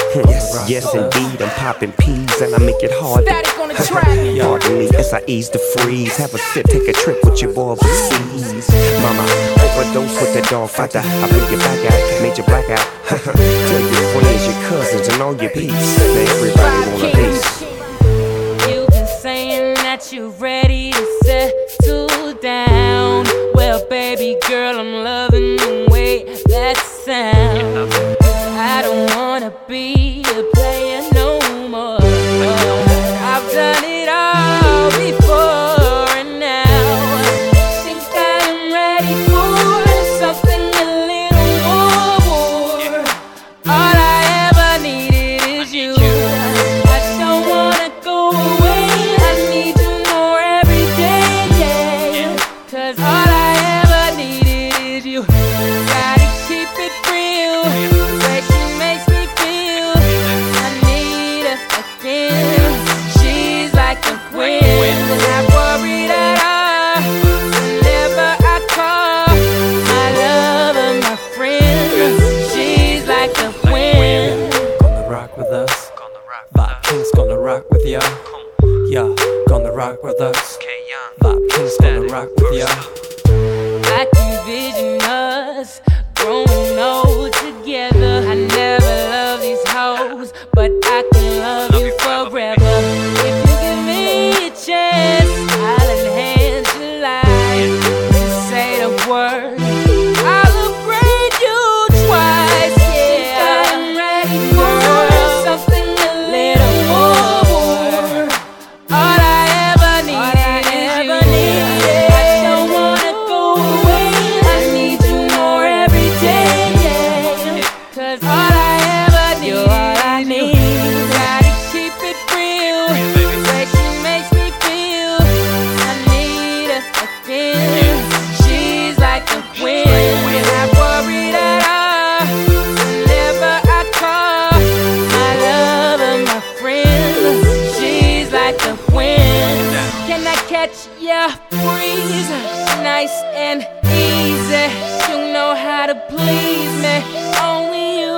Yes, yes indeed, I'm popping peas and I make it hard. Static on the track. Pardon me as I ease the freeze. Have a sip, take a trip with your boy overseas. Mama, overdose with the dog fighter. I bring you back out, made you black out. Tell your friends, your cousins, and all your peeps. Now everybody want a piece. You've been saying that you're ready to settle down. Well, baby girl, I'm loving the way that sounds. I don't wanna be a player no more. I've done it all before, and now think I'm ready for something a little more. All I ever needed is you. I don't wanna go away. I need you more every day, yeah. 'Cause all I ever needed is you. Gotta keep it real. The way she makes me feel, I need her again. She's like a queen. Not worried at all. Whenever I call, my lover, my friend. She's like a queen. Gonna rock with us. Vibe King's gonna rock with ya. Yeah, gonna rock with us. Vibe King's gonna rock with ya. I can vision us growing old together. I never love these hoes, but I can love you forever. If you give me a chance, I'll enhance your life. Just say the word, I'll upgrade you twice. Yeah, I'm ready for something a little more. All I ever needed is you. I don't wanna go away. I need you more every day, yeah. 'Cause all I ever need is you. Gotta keep it real. The way she makes me feel, I need her again. She's like a queen. Not worried at all. Whenever I call, my lover, my friend. She's like a queen. Can I catch your breeze? Nice and easy. You know how to please me. Only you.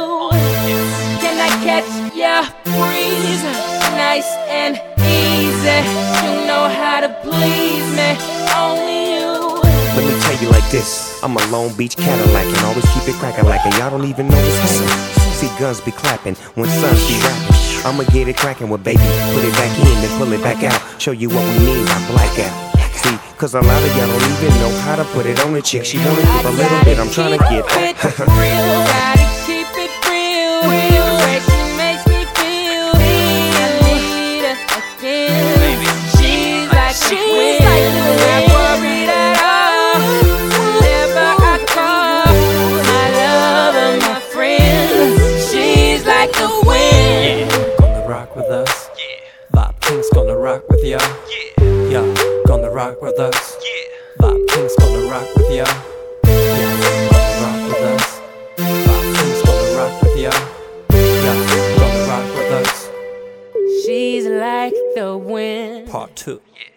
Can I catch your breeze? Nice and easy. You know how to please me. Only you. Let me tell you like this, I'm a Long Beach Cadillac and always keep it crackin' like and y'all don't even know what's happening. See guns be clapping when sons be rapping. I'ma get it crackin' with baby, put it back in and pull it back out. Show you what we mean by blackout. See, 'cause a lot of y'all don't even know how to put it on a chick. She wanna give a little bit, I'm tryna get real. Gotta keep it real. The way she makes me feel, I need her again. She's like a queen. Not worried at all. Whenever I call, my lover, my friend. She's like a queen. Gonna rock with us. Vibe King's gonna rock with ya. Yeah, gonna rock with us. Vibe King's gonna rock with ya. Yeah, gonna rock with us. Vibe King's gonna rock with ya. Yeah, gonna rock with us. She's like the wind. Part 2.